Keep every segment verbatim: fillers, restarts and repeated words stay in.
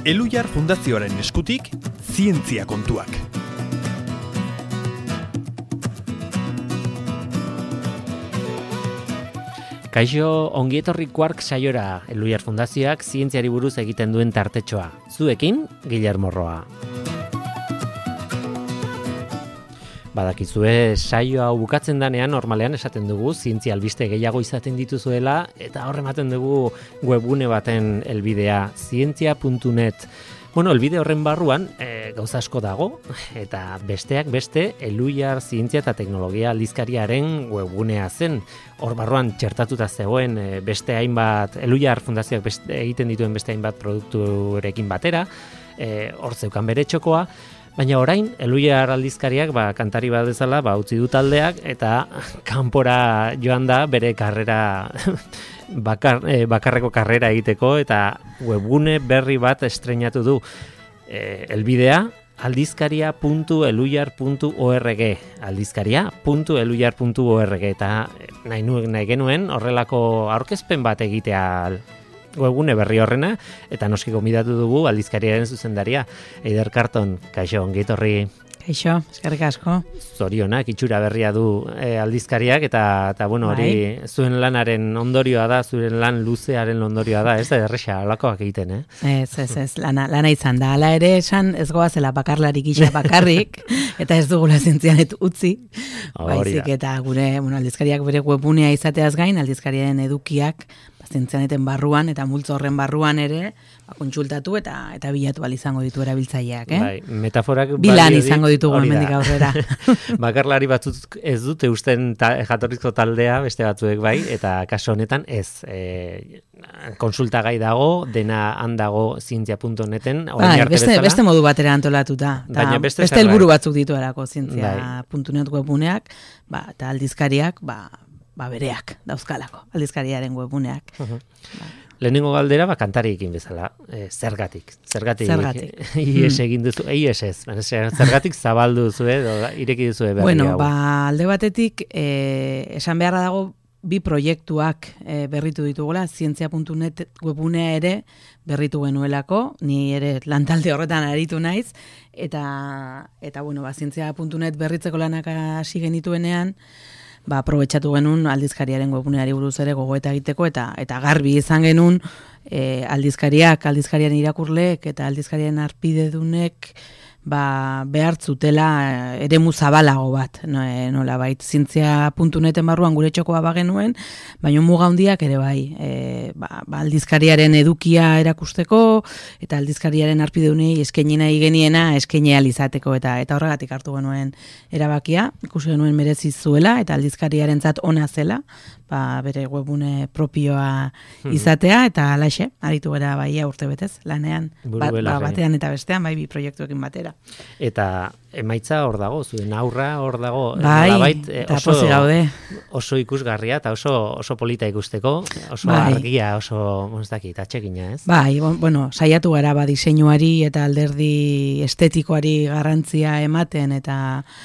Elhuyar Fundazioaren eskutik, zientzia kontuak. Kaixo, ongietorri Quark saiora, Elhuyar Fundazioak zientziari buruz egiten duen tartetxoa. Zuekin, Guillermo Roa. Badakizue, saio hau bukatzen danean normalean esaten dugu zientzia albiste gehiago izaten dituzuela eta hor ematen dugu webgune baten helbidea zientzia puntu net. Bueno, helbide horren barruan e, gauza asko dago eta besteak beste Elhuyar Zientzia eta Teknologia aldizkariaren webgunea zen. Hor barruan txertatuta zegoen e, beste hainbat Elhuyar Fundazioak beste, egiten dituen beste hainbat produkturekin batera, e, hor zeukan bere txokoa. Baina orain, Elhuyar aldizkariak ba, kantari bat bezala ba, utzi du taldeak eta kanpora joan da bere karrera bakar, eh, bakarreko karrera egiteko eta webgune berri bat estreinatu du. Eh, elbidea aldizkaria puntu elhuyar puntu org aldizkaria puntu elhuyar puntu org eta nahi, nuen, nahi genuen horrelako aurkezpen bat egitea webgune berri horrena, eta noski gomidatu dugu aldizkariaren zuzendaria. Eider Karton, kaixo, ongietorri. Kaixo, eskerrik asko. Zorionak, itxura berria du e, aldizkariak, eta, eta bueno, hori zuen lanaren ondorioa da, zuen lan luzearen ondorioa da, ez da erresa, alakoak egiten, eh? Ez, ez, ez, lana, lana izan da. Hala ere esan ez goazela bakarlarik isa bakarrik, eta ez dugula zientzianet utzi. Baizik, eta gure bueno, aldizkariak bere webunea izateaz gain, aldizkariaren edukiak, zientzianeten barruan eta multzo horren barruan ere ba, kontsultatu eta eta bilatu ahal izango ditu erabiltzaileak, eh? Bai, metaforak bilan izango ditugu hemendik aurrera. Bakarlari batzuk ez dute usten ta, jatorrizko taldea, beste batzuek bai, eta kaso honetan ez. E, konsultagai dago, dena handago zientzia puntu neten, bai, beste, beste modu batera antolatuta. Baina beste beste helburu batzuk dituelako zientzia puntu net webuneak, ba, eta aldizkariak, ba, ba bereak dauzkalako, aldizkariaren webuneak. Uh-huh. Ba. Lehenengo galdera, ba, kantariekin bezala, e, zergatik. Zergatik. Zergatik. Ies egin duzu, ies ez, zergatik zabaldu duzu, edo ireki duzu berri bueno, hau. Ba, alde batetik, e, esan beharra dago, bi proiektuak e, berritu ditugula, zientzia puntu net webunea ere berritu genuelako, ni ere lantalde horretan aritu naiz, eta, eta bueno, ba, zientzia puntu net berritzeko lanak hasi genituenean, ba, aprobetxatu genuen aldizkariaren webuneari buruz ere gogoeta egiteko eta eta garbi izan genuen e, aldizkariak, aldizkariaren irakurleek eta aldizkariaren arpidedunek ba, behar zutela eremu zabalago bat, no, e, nola bait, zientzia puntu neten barruan gure txokoa bagenuen, baina muga handiak ere bai, e, ba, ba, aldizkariaren edukia erakusteko eta aldizkariaren arpideunei eskaini nahi geniena eskaini ahal izateko eta eta horregatik hartu genuen erabakia, ikusi genuen merezi zuela eta aldizkariarentzat ona zela, ba, bere webune propioa izatea eta halaxe, aritu gara bai urte betez, lanean, ba, ba, batean eta bestean, bai bi proiektuekin batera. Eta emaitza hor dago, zuen aurra hor dago, bai, nolabait, oso, gaude. Oso ikusgarria eta oso, oso polita ikusteko, oso bai. Argia, oso monzdakit, atxekina, ez? Bai, bueno, saiatu gara ba, diseinuari eta alderdi estetikoari garrantzia ematen eta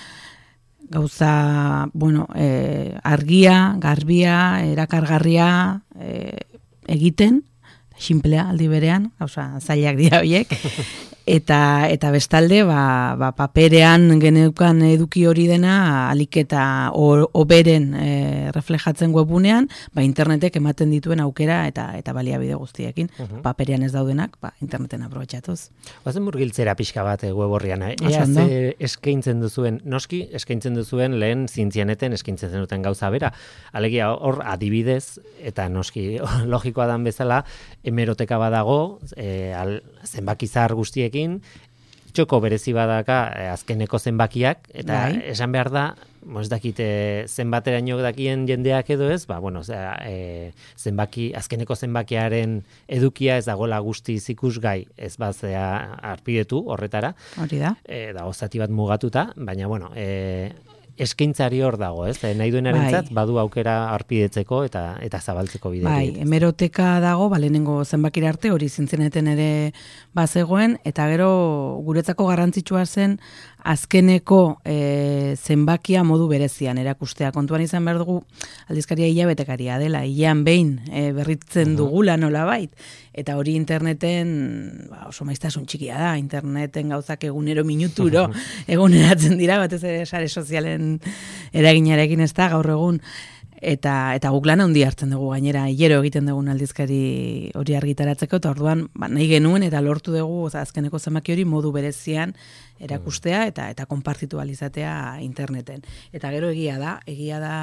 gauza, bueno, eh, argia, garbia, erakargarria eh, egiten, sinplea aldi berean, gauza, zailak dira horiek, eta eta bestalde, ba, ba, paperean geneukan eduki hori dena, alik eta oberen e, reflejatzen webunean, ba, internetek ematen dituen aukera eta eta baliabide guztiekin. Uh-huh. Paperean ez daudenak, ba, interneten aprobetxatuz. Bazen murgiltzera pixka bat web horrian, eh? Ea ze eskaintzen duzuen, noski, eskaintzen duzuen lehen zientzianeten eskaintzen zenuten gauza bera. Alegia hor adibidez, eta noski logikoa dan bezala, hemeroteka badago, e, al, zenbakizar guztiek txoko berezi badaka eh, azkeneko zenbakiak, eta bai. Esan behar da, ez dakite zenbateraino dakien jendeak edo ez, ba, bueno, zera, e, zenbaki, azkeneko zenbakiaren edukia ez dagoela guztiz ikusgai, ez bazea arpidetu horretara. Hori da. E, da, zati bat mugatuta, baina, bueno, e, eskaintzari hor dago, ez? E, nahi duenarentzat bai. Badu aukera arpidetzeko eta eta zabaltzeko bidea. Bai, hemeroteka dago, ba, lehenengo zenbakira arte hori zientzianeten ere bazegoen, eta gero guretzako garrantzitsua zen azkeneko e, zenbakia modu berezian erakustea. Kontuan izan behar dugu aldizkaria hilabetekaria dela, hilean behin e, berritzen dugula nolabait, eta hori interneten ba, oso maiztasun txikia da, interneten gauzak egunero minuturo eguneratzen dira, batez ere sare sozialen eraginarekin ez da gaur egun, eta eta guk lan handi hartzen dugu gainera hilero egiten dugun aldizkari hori argitaratzeko, eta orduan ba, nahi genuen eta lortu dugu oza, azkeneko zenbaki hori modu berezian erakustea eta eta konpartitu alizatea interneten. Eta gero egia da, egia da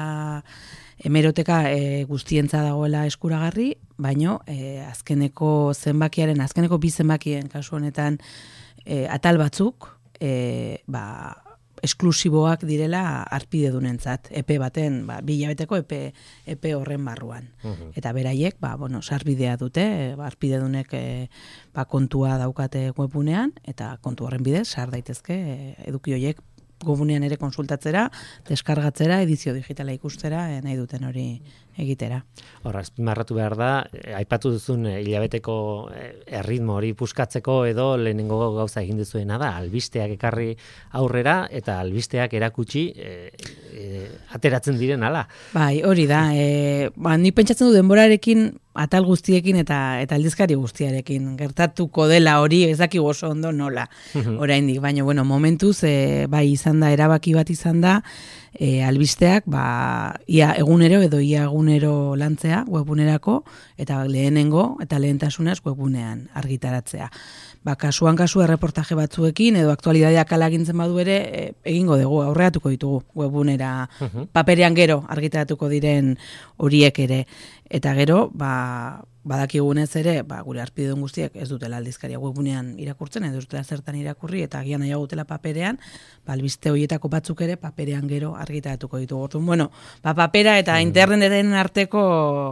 hemeroteka e, guztientza dagoela eskuragarri, baino e, azkeneko zenbakiaren, azkeneko bi zenbakien kasu honetan e, atal batzuk e, ba esklusiboak direla arpidedunentzat, epe baten, ba, bi hilabeteko epe, epe horren barruan. Uh-huh. Eta beraiek, ba, bueno, sarbidea dute, ba, arpidedunek e, ba, kontua daukate webunean, eta kontu horren bidez, sar daitezke e, eduki horiek webunean ere konsultatzera, deskargatzera, edizio digitala ikustera, e, nahi duten hori egitera. Horra, azpimarratu behar da, eh, aipatu duzun eh, hilabeteko eh, erritmo hori puskatzeko edo lehenengo gauza egin duzuena da, albisteak ekarri aurrera eta albisteak erakutsi eh, eh, ateratzen diren ala. Bai, hori da. E, ba, ni pentsatzen du denborarekin atal guztiekin eta eta aldizkari guztiarekin gertatuko dela hori, ez dakigu oso ondo nola oraindik, baina bueno, momentuz e, bai izan da, erabaki bat izan da, e, albisteak ba, ia egunero edo ia egunero lantzea webunerako, eta lehenengo eta lehentasunez webunean argitaratzea. Ba, kasuan kasu erreportaje batzuekin edo aktualitateak alagintzen badu ere e, egingo dugu, aurreatuko ditugu webunera, paperean gero argitaratuko diren horiek ere. Eta gero, ba, badakigunez ere, ba, gure arpidedun guztiek ez dutela aldizkaria webunean irakurtzen, edo ez dutela zertan irakurri, eta agian nahiago dutela paperean, ba, albiste horietako batzuk ere paperean gero argitaratuko ditugu. Orduan, bueno, ba, papera eta interneten arteko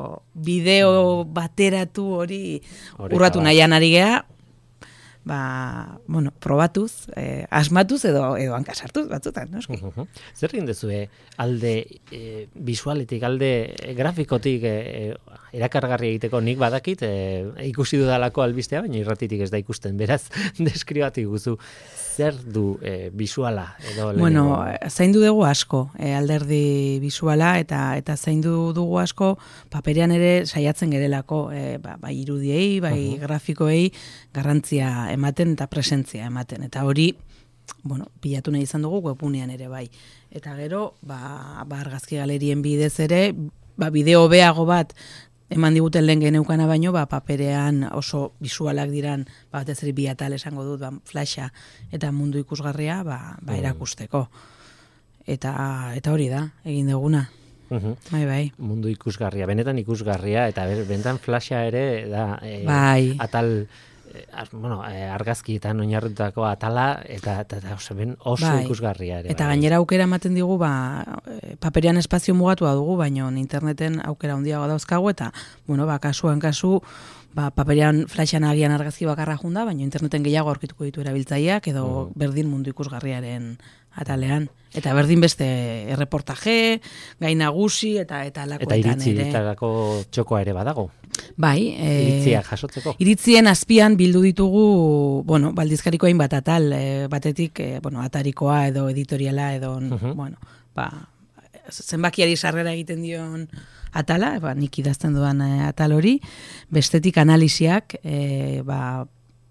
bideo bateratu hori urratu nahian ari gea, ba, bueno, probatuz, eh, asmatuz edo edo hankasartuz batzutan, noski. Uh-huh. Zer egin duzue alde e, visualetik, alde e, grafikotik e, erakargarri egiteko nik badakit, e, ikusi dudalako albistea, baina irratitik ez da ikusten, beraz, deskribatu guzu. Zer du e, visuala edo lehenengo? Bueno, zaindu dugu asko, e, alderdi visuala eta eta zaindu dugu asko paperean ere saiatzen gerelako, e, ba, bai irudiei, bai uh-huh. grafikoei garrantzia ematen eta presentzia ematen. Eta hori, bueno, pilatu nahi izan dugu webunean ere bai. Eta gero, ba, ba argazki galerien bidez ere, ba, bideo beago bat eman diguten lehen geneukana baino, ba, paperean oso visualak diran, ba, batez ere bi atal esango dut, ba, flasha eta mundu ikusgarria, ba, ba erakusteko. Eta, eta hori da, egin duguna. Uh-huh. Bai, bai. Mundu ikusgarria, benetan ikusgarria, eta benetan flasha ere da e, bai. atal... Ar, bueno, argazkietan oinarritutako atala eta, eta, eta oso, ben oso bai. ikusgarria ere. Eta bai. gainera aukera ematen digu, ba, paperean espazio mugatua dugu, baina interneten aukera handiago dauzkagu, eta, bueno, ba, kasuan kasu, ba, paperean flashan agian argazki bakarra junda, baina interneten gehiago aurkituko ditu erabiltzaileak edo mm. berdin mundu ikusgarriaren atalean. Eta berdin beste erreportaje, gai nagusi eta eta alakoetan ere. Eta iritzietako txokoa ere badago. Bai. E, Iritziak jasotzeko. Iritzien azpian bildu ditugu, bueno, baldizkariko hainbat atal, e, batetik, e, bueno, atarikoa edo editoriala edo, uh-huh. bueno, ba, zenbakiari sarrera egiten dion atala, ba, nik idazten dudan e, atal hori, bestetik analisiak, e, ba,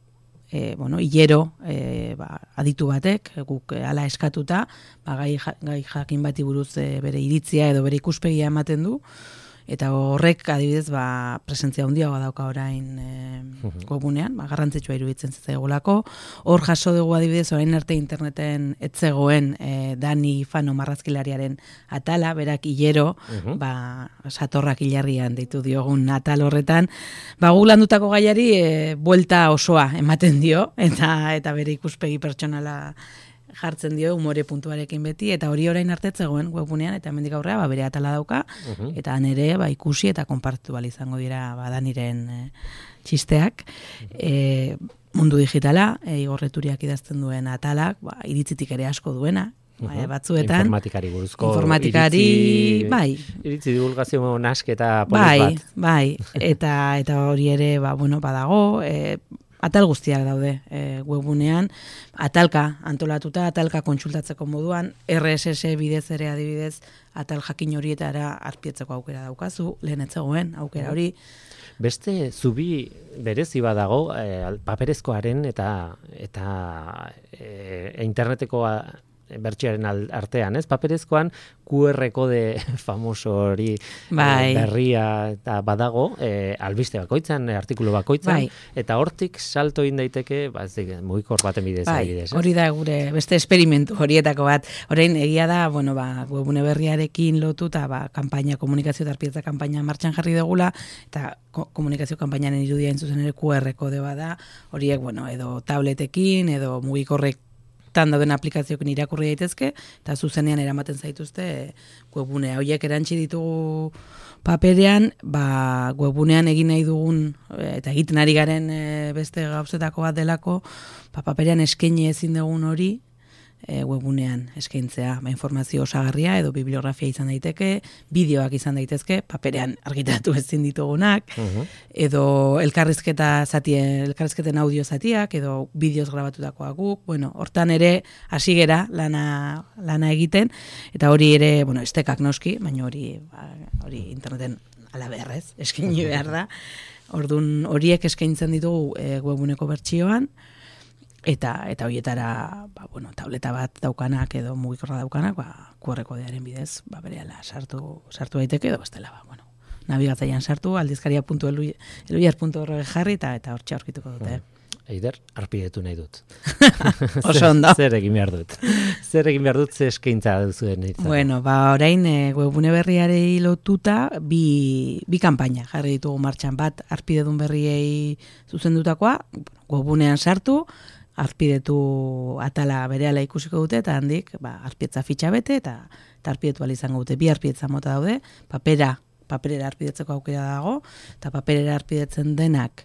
E, bueno, hilero e, ba, aditu batek, guk e, ala eskatuta, ba, gai, gai jakin bati buruz e, bere iritzia edo bere ikuspegia ematen du, eta horrek adibidez ba, presentzia handiagoa dauka orain e, webunean, ba, garrantzitsua iruditzen zitzaigulako. Hor jaso dugu adibidez orain arte interneten etzegoen e, Dani Fano marrazkilariaren atala, berak hilero, uh-huh. ba, satorrak hilarrian deitu diogun atal horretan, ba, gu landutako gaiari e, buelta osoa ematen dio, eta eta bere ikuspegi pertsonala jartzen dio umore puntuarekin beti, eta hori orain arte zegoen webunean, eta hemendik aurrera ba, bere atala dauka, uh-huh. eta han ere ba, ikusi eta konpartitu bal izango dira ba, Daniren e, txisteak. Uh-huh. E, mundu digitala, e, igorreturiak idazten duen atalak, ba, iritzitik ere asko duena, uh-huh. batzuetan. Informatikari buruzko. Informatikari, iritzi, bai. Iritzi divulgazio nasketa polit bai, bat. Bai, eta, eta hori ere, ba, bueno, badago, e, atal guztiak daude e, webunean, atalka antolatuta, atalka kontsultatzeko moduan, R S S bidez ere adibidez, atal jakin horietara arpietzeko aukera daukazu, lehen etzegoen aukera hori. Beste zubi berezi badago, e, paperezkoaren eta eta e, interneteko bertsioaren artean, ez? Paperezkoan Q R kode famoso hori bai. e, berria eta badago, e, albiste bakoitzan, artikulu bakoitzan, bai. eta hortik salto egin daiteke, ba, ez dik, mugikor baten bidez. Bai, bidez, hori da gure beste esperimentu horietako bat. Orain egia da, bueno, ba, webune berriarekin lotuta, ba, kanpaina, komunikazio eta arpietza kanpaina martxan jarri dugula, eta ko komunikazio kanpainaren irudia zuzen ere Q R kode bada, horiek, bueno, edo tabletekin, edo mugikorrek tan dauden aplikazioekin irakurri daitezke, eta zuzenean eramaten zaituzte webunea. Horiek erantzi ditugu paperean, ba, webunean egin nahi dugun, eta egiten ari garen beste gauzetako bat delako, ba, paperean eskaini ezin dugun hori, e, webunean eskaintzea, ba, informazio osagarria edo bibliografia izan daiteke, bideoak izan daitezke, paperean argitaratu ezin ditugunak, uh-huh. edo elkarrizketa zati, elkarrizketen audio zatiak, edo bideoz grabatutakoak guk, bueno, hortan ere hasi gera lana, lana egiten, eta hori ere, bueno, estekak noski, baina hori, ba, hori interneten alaberrez, eskaini behar da, ordun horiek eskaintzen ditugu e, webuneko bertsioan, Eta eta hoietara, ba, bueno, tableta bat daukanak edo mugikorra daukanak, ba, Q R kodearen bidez, ba, berehala sartu sartu daiteke edo bestela, ba, bueno, nabigatzailean sartu, aldizkaria puntu eluyar puntu org jarri eta eta hortxe aurkituko dute. Eider, arpidetu nahi dut. Oso ondo. Zer egin behar dut. Zer egin behar dut, ze eskaintza duzuen hitza. Bueno, ba, orain e, webune berriarei lotuta bi, bi kanpaina jarri ditugu martxan, bat arpidedun berriei zuzendutakoa, webunean sartu, arpidetu atala berehala ikusiko dute, eta handik ba, arpietza fitxa bete, eta, eta arpidetu izango dute. Bi arpietza mota daude, papera, paperera arpidetzeko aukera dago, eta paperera arpidetzen denak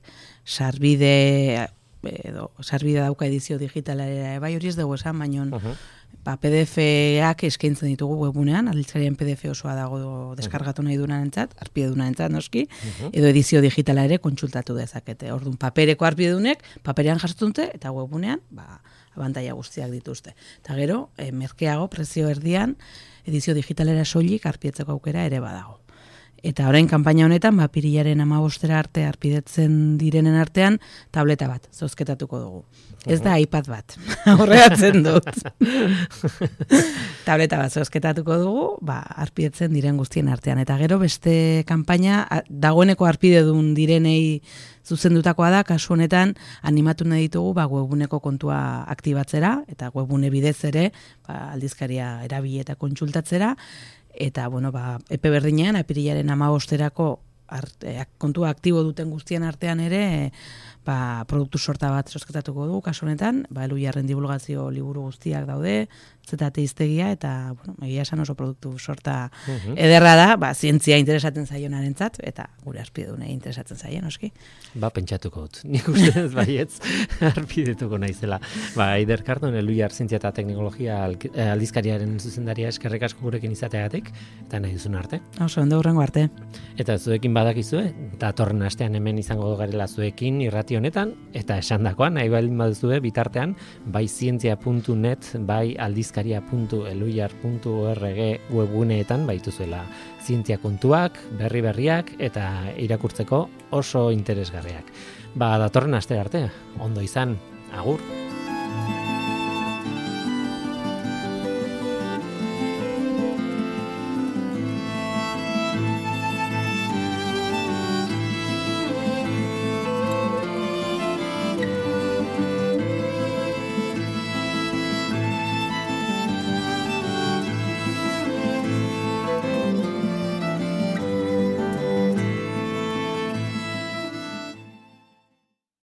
sarbide, edo sarbide dauka edizio digitalera, bai hori ez dugu esan, baino uh-huh. ba, P D F-ak eskaintzen ditugu webunean, aldizkarien P D F osoa dago deskargatu nahi dunarentzat, arpidedunarentzat noski, uh-huh. edo edizio digitala ere kontsultatu dezakete. Orduan, papereko arpidedunek, paperean jasotzen dute, eta webunean, ba, abantaila guztiak dituzte. Eta gero, e, merkeago, prezio erdian, edizio digitalera soilik arpietzeko aukera ere badago. Eta orain kanpaina honetan, ba, pirilaren amabostera arte arpidetzen direnen artean, tableta bat, zozketatuko dugu. Ez da iPad bat, horreatzen dut. Tableta bat zozketatuko dugu, ba, arpidetzen diren guztien artean. Eta gero beste kanpaina, dagoeneko arpidedun direnei zuzendutakoa da, kasu honetan animatu nahi ditugu ba, webuneko kontua aktibatzera, eta webune bidez ere ba, aldizkaria erabili eta kontsultatzera, eta bueno, ba, epe berdinean, apirilaren amabosterako kontua aktibo duten guztien artean ere, ba, produktu sorta bat zozketatuko du, kasu honetan, ba, Eluyarren divulgazio liburu guztiak daude, zetate iztegia, eta, bueno, egia esan oso produktu sorta uh-huh. ederra da, ba, zientzia interesatzen zaionarentzat, eta gure arpidedunei interesatzen zaien, oski. Ba, pentsatuko dut. Nik uste ez baietz, arpidetuko naizela. Ba, Eider Cardon, Eluyar Zientzia eta Teknologia aldizkariaren zuzendaria eskerrik asko gurekin izateagatik, eta nahi duzun arte. Oso, ondo hurrengo arte. Eta zuekin badakizue, eta torren astean hemen izango garela zuekin irrati honetan, eta esandakoan, nahi baldin baduzue bitartean, bai zientzia puntu net, bai aldizkaria puntu eluyar puntu org webuneetan baituzuela zientzia kontuak, berri berriak, eta irakurtzeko oso interesgarriak. Ba, datorren aste arte, ondo izan, agur!